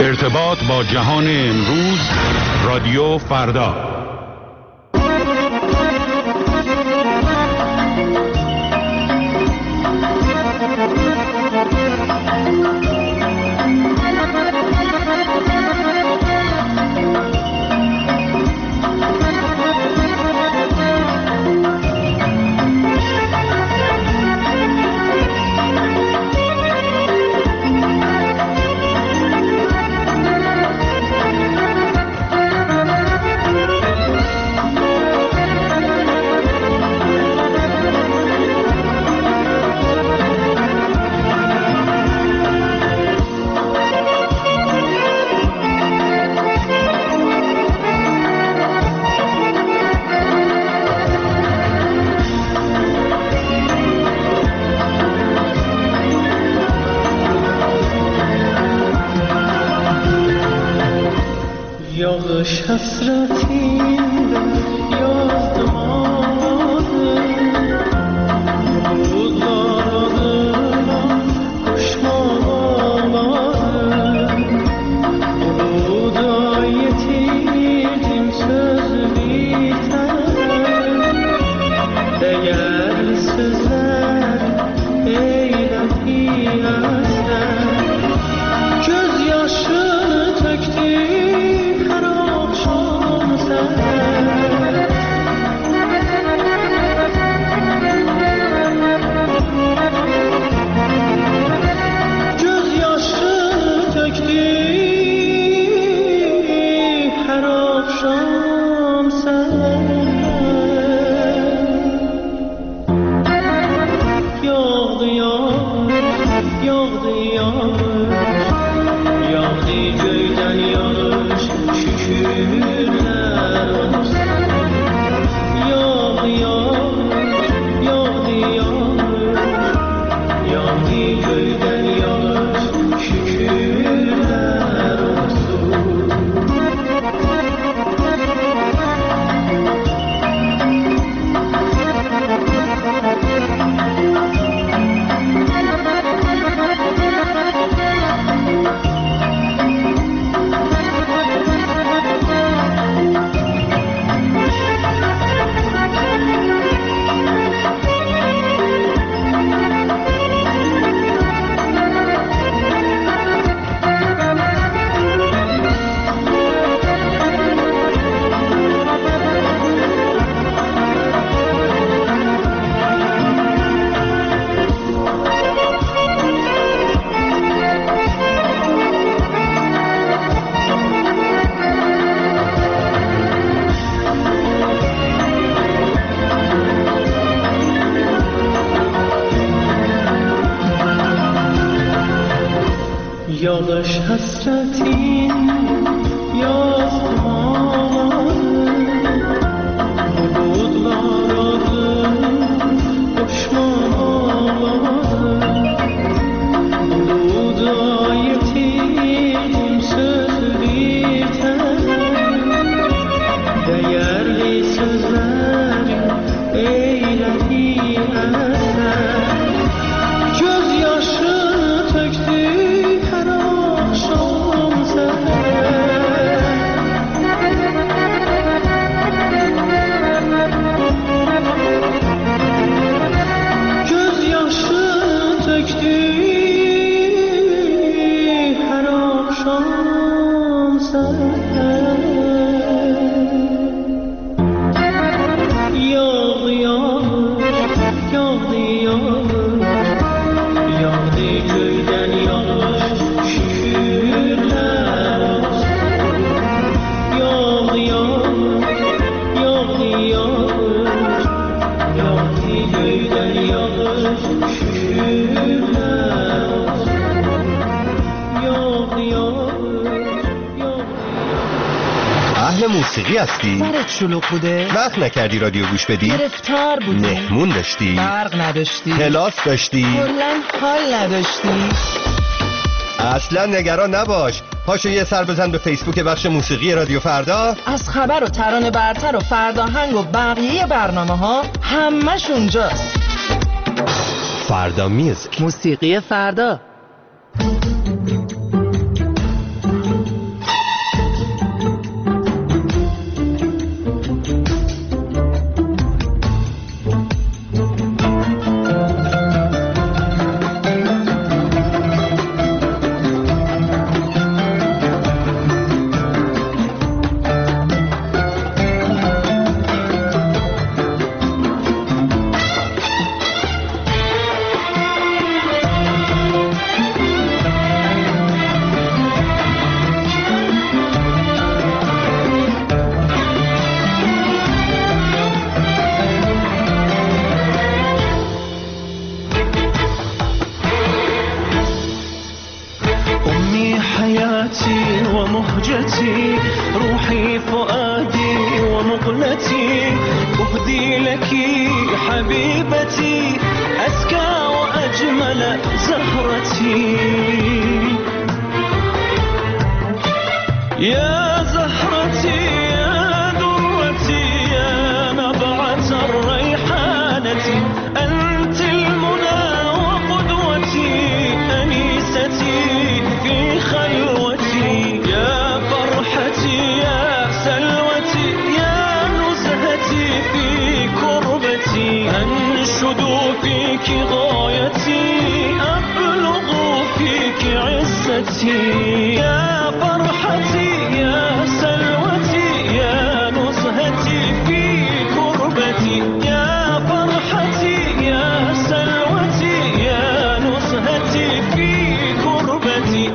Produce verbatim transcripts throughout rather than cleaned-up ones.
ارتباط با جهان امروز، رادیو فردا. یادش حسرتی یاد ماده بود داده کشمان آماده بود آیتیم söz biter değer sözler eyledi eser gözyaşı töktü یادش حسرتی یاد ماده بود باراده کشمان آماده بود آیتیم söz biter değerli sözler eyledi eser gözyaşı töktü موسیقی هستی؟ سرت شلوغ بوده؟ وقت نکردی رادیو گوش بدی؟ گرفتار بودی؟ مهمون داشتی؟ برق نداشتی؟ کلاس داشتی؟ کلاً حال نداشتی؟ اصلا نگران نباش، پاشو یه سر بزن به فیسبوک بخش موسیقی رادیو فردا. از خبر و ترانه برتر و فرداهنگ و بقیه برنامه ها همش اونجاست. فردا میوزیک، موسیقی فردا. حياتي ومهجتي، روحي فؤادي ومقلتي، أهدي لك حبيبتي أزكى وأجمل زهرتي. يا زهرتي يا درتي يا نبعة الريحانة، أنت المنى وقدوتي أنيستي في خلوتي. يا فرحتي يا سلوتي يا نزهتي في كربتي، أنشد فيك غايتي أبلغ فيك عزتي. يا فرحتي يا سلوتي يا نزهتي في كربتي، يا فرحتي يا سلوتي يا نزهتي في كربتي.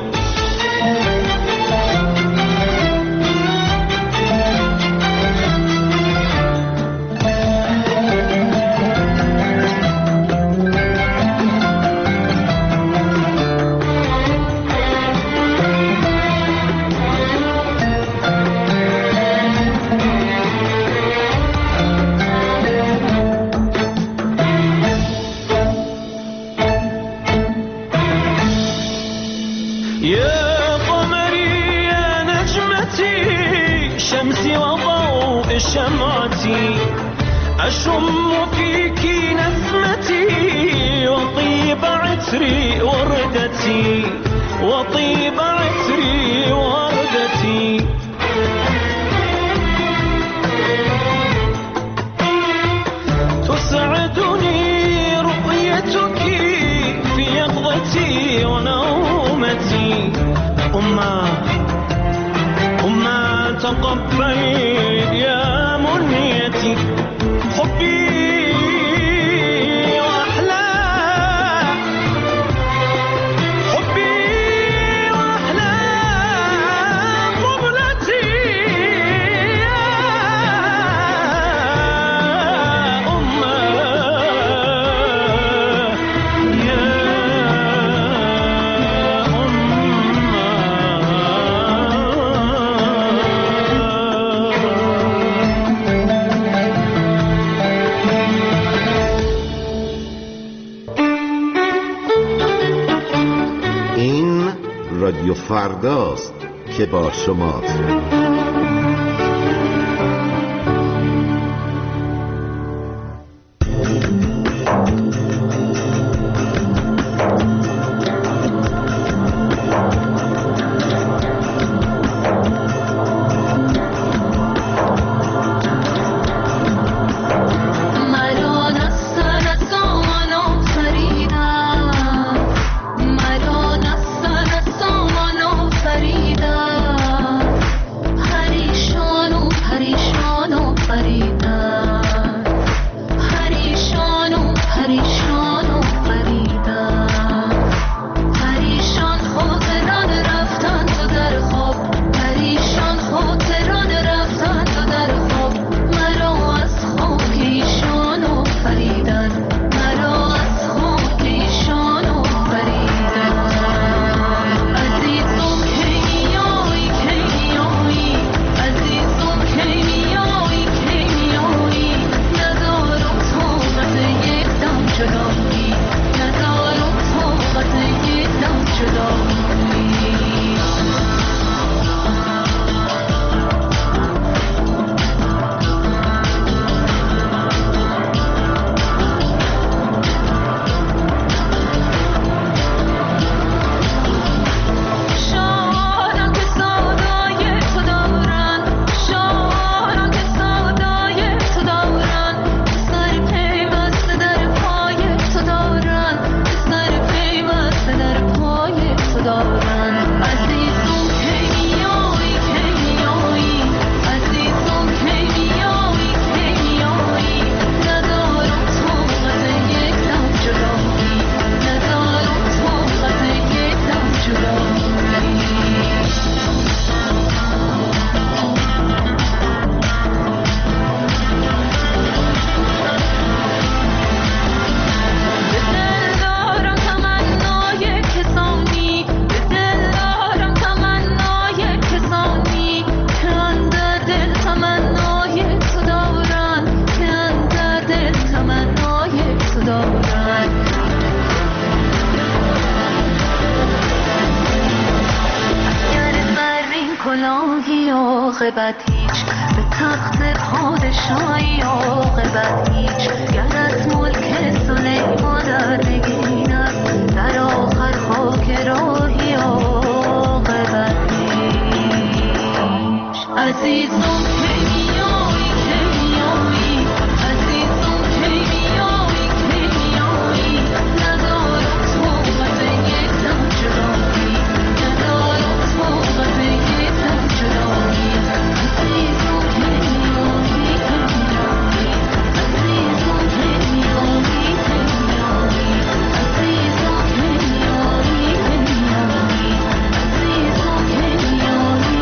يا قمري يا نجمتي شمسي وضوء شمعتي، أشم فيك نسمتي وطيب عطري وردتي، وطيب عطري وردتي. تسعدني رؤيتك في يقظتي ونومتي. أمّا أمّا تقبل يا منيتي، حبي وأحلى حبي وأحلى قبلتي. يا أمّا يا این رادیو فرداست که با شماست. مرا نستن سامانو فریدا کلاهی عاقبت هیچ، به تخت پادشاهی عاقبت هیچ. گر از ملک سلیمان در نگیند، در آخر خاک راهی عاقبت هیچ. عزیزم کیمیایی کیمیایی، عزیزم کیمیایی کیمیایی، ندارم طاقت یک دم جدایی، ندارم طاقت یک دم جدایی. عزیزم کیمیایی کیمیایی، عزیزم کیمیایی کیمیایی، عزیزم کیمیایی کیمیایی، عزیزم کیمیایی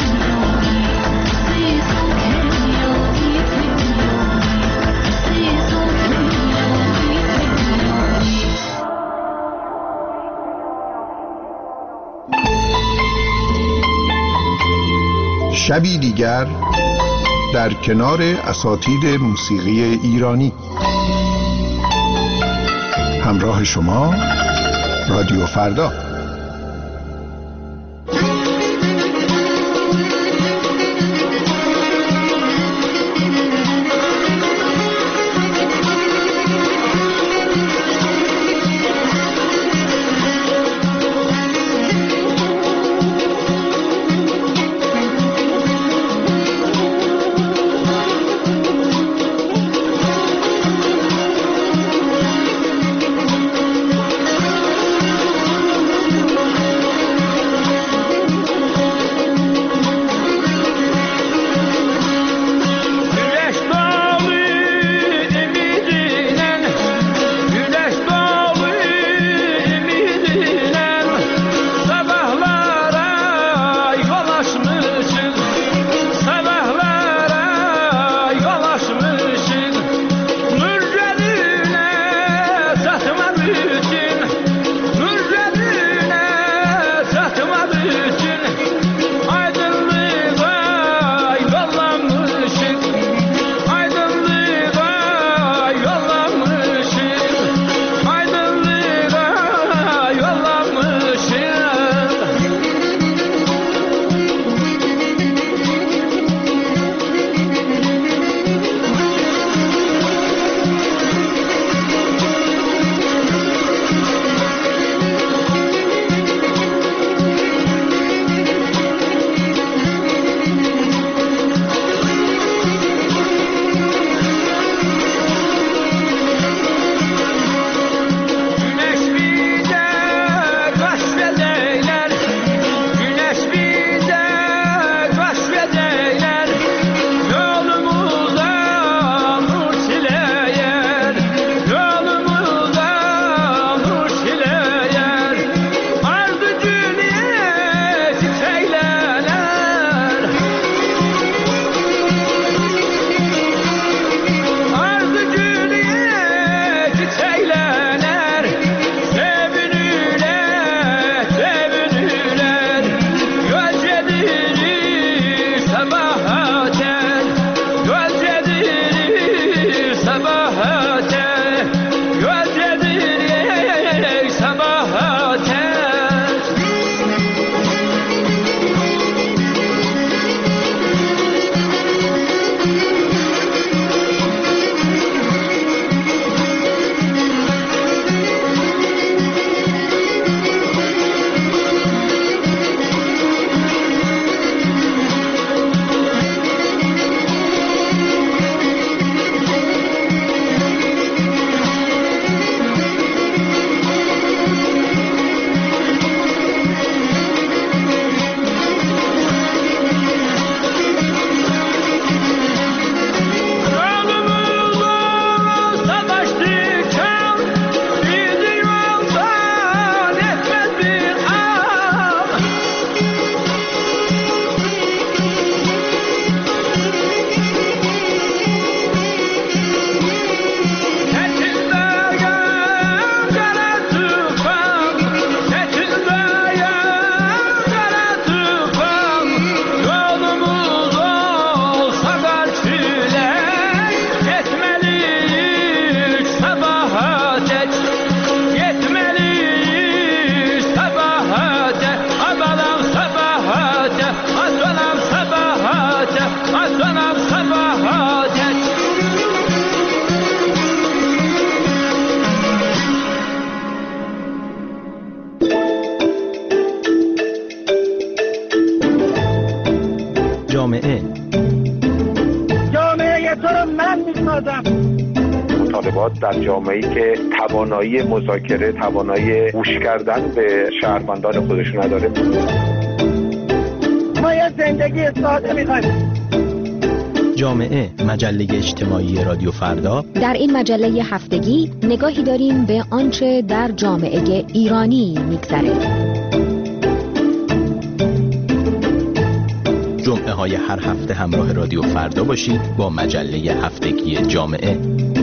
شبی دیگر در کنار اساطیر موسیقی ایرانی. همراه شما رادیو فردا. جامعه جامعه تو رو من میسازم. مطالبات در جامعه‌ای که توانایی مذاکره، توانایی گوش کردن به شهروندان خودش نداره. ما یه زندگی ساده می‌خوایم. جامعه، مجله اجتماعی رادیو فردا. در این مجله هفتگی نگاهی داریم به آنچه در جامعه ایرانی می‌گذره. جمعه های هر هفته همراه رادیو فردا باشید با مجله هفتگی جامعه.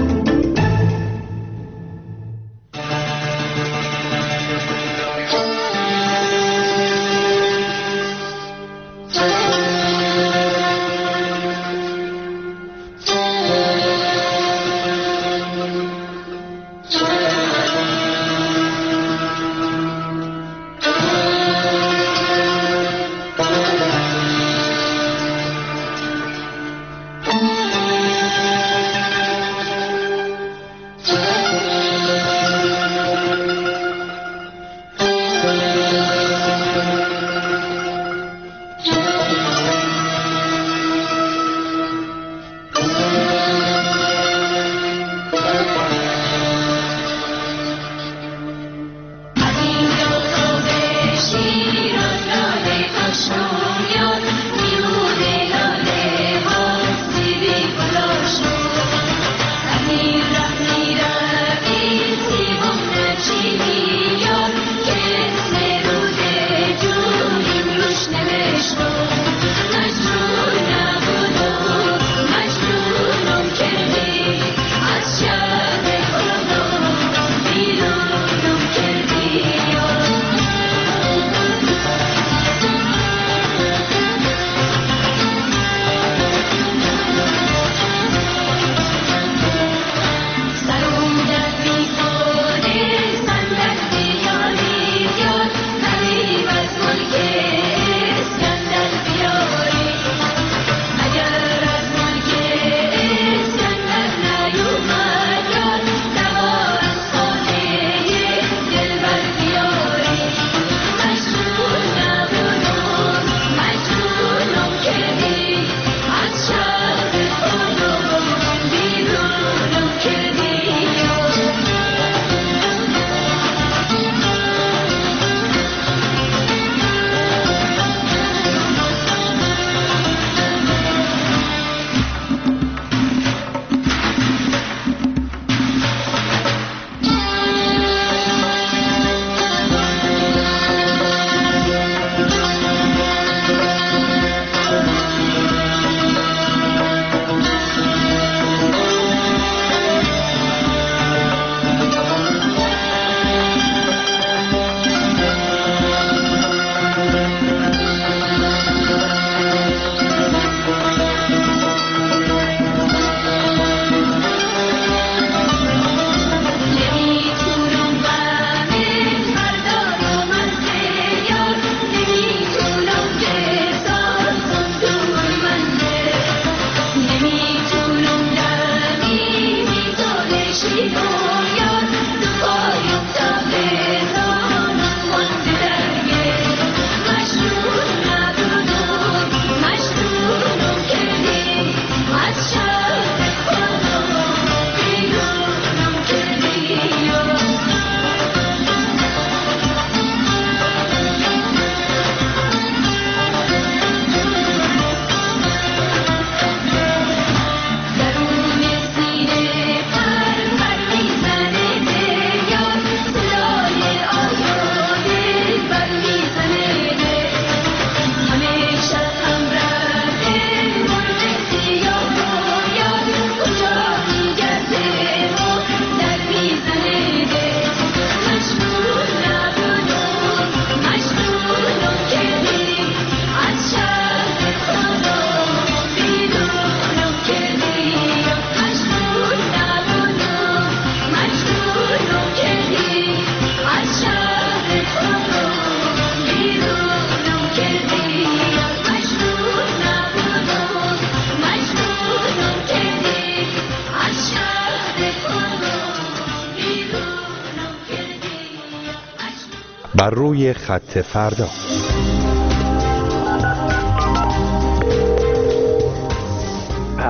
بر روی خط فردا.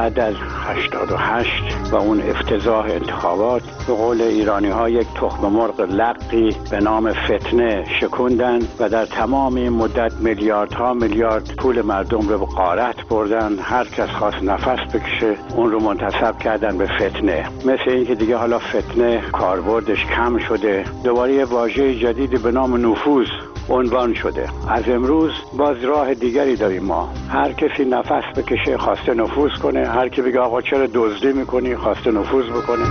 بعد از هشتاد و هشت و اون افتضاح انتخابات به قول ایرانی ها یک تخم مرغ لقی به نام فتنه شکوندن و در تمام این مدت میلیاردها میلیارد پول مردم رو به غارت بردن. هر کس خواست نفس بکشه اون رو منتسب کردن به فتنه، مثل اینکه دیگه حالا فتنه کاربردش کم شده، دوباره یه واژه جدیدی به نام نفوذ عنوان شده. از امروز باز راه دیگری داریم ما، هر کسی نفس بکشه خواسته نفوذ کنه، هر کی بگه آقا چرا دزدی میکنی خواسته نفوذ بکنه.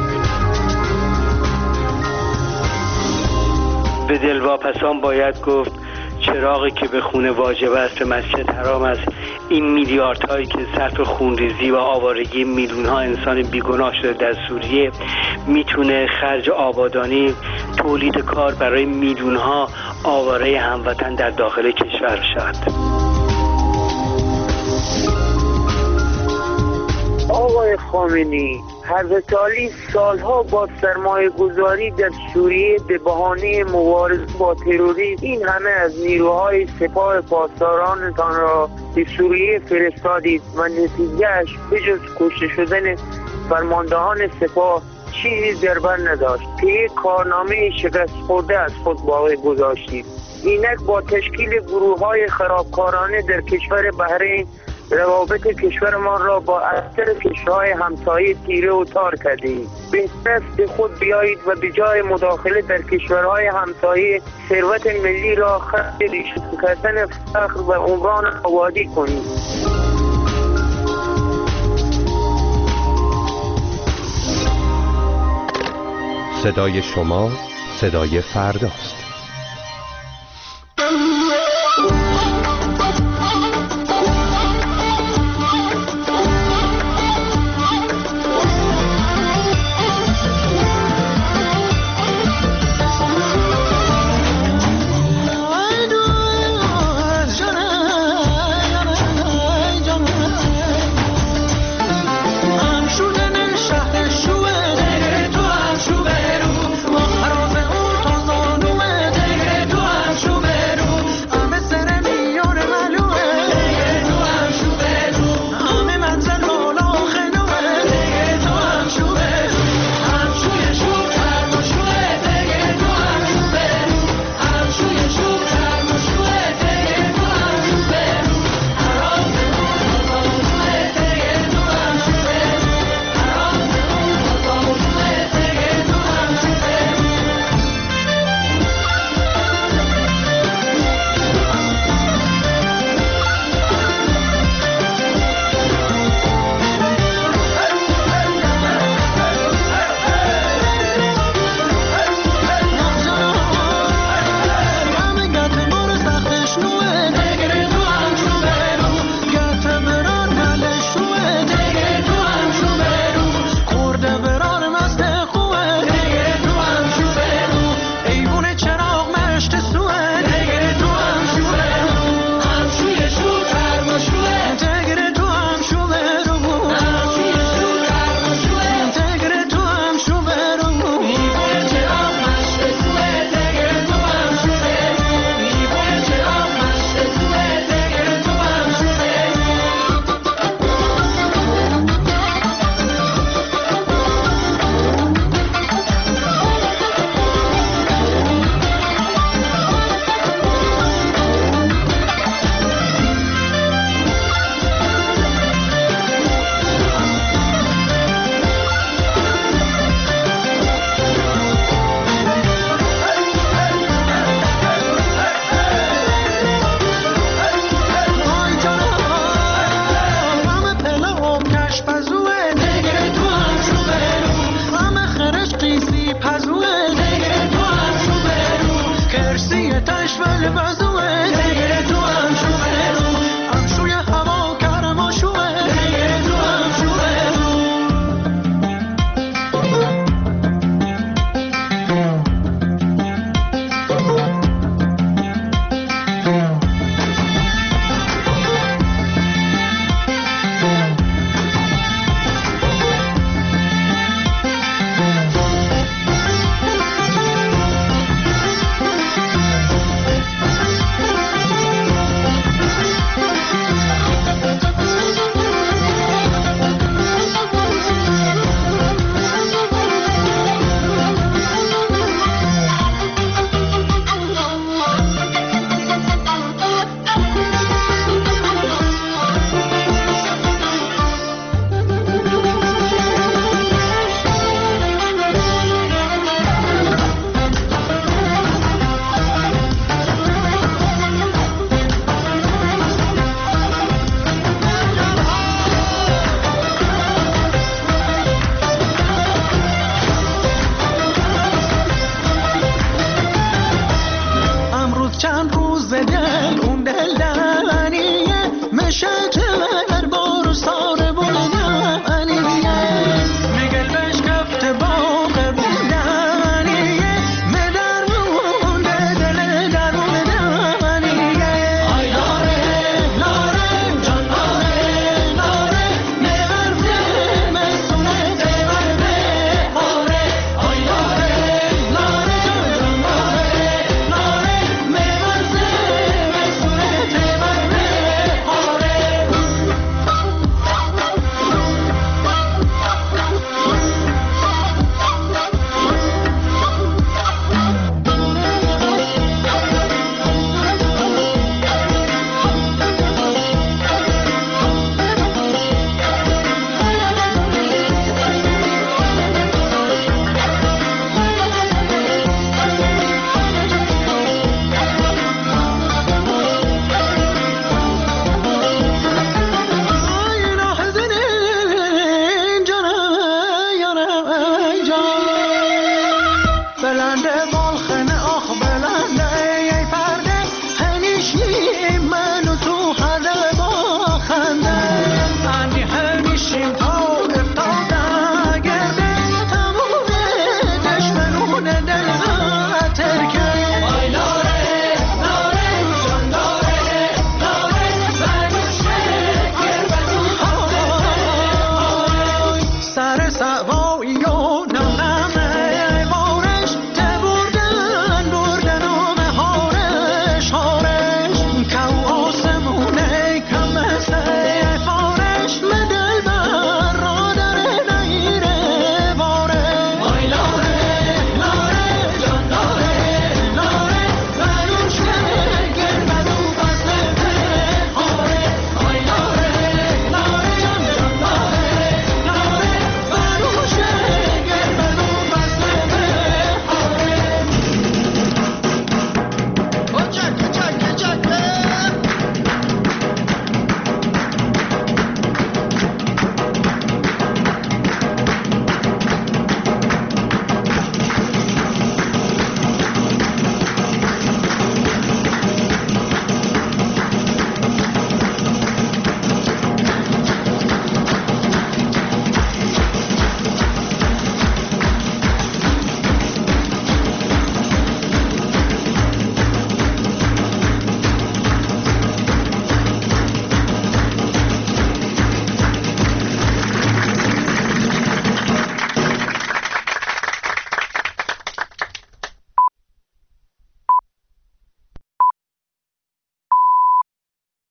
به دلواپسان باید گفت چراغی که به خونه واجب است به مسجد حرام است. این میلیاردهایی که صرف خونریزی و آوارگی میلیون‌ها انسان بیگناه شده در سوریه میتونه خرج آبادانی، تولید کار برای میلیون‌ها آواره هموطن در داخل کشور شد. آقای خامنه‌ای، حضرت علی سالها با سرمایه گذاری در سوریه به بهانه مبارزه با تروریسم این همه از نیروهای سپاه پاسدارانتان را به سوریه فرستادید و نتیجهش به جز کشته شدن فرماندهان سپاه چیزی در بر نداشت که یک کارنامه شکست خورده از خود باقی گذاشتید. اینک با تشکیل گروه‌های خرابکارانه در کشور بحرین روابط کشورمان را با اکثر کشورهای همسایه تیره و تار کردید. بهتر است به خود بیایید و به جای مداخله در کشورهای همسایه ثروت ملی را خرج ریشه کردن فقر و عمران آبادی کنید. صدای شما صدای فرداست.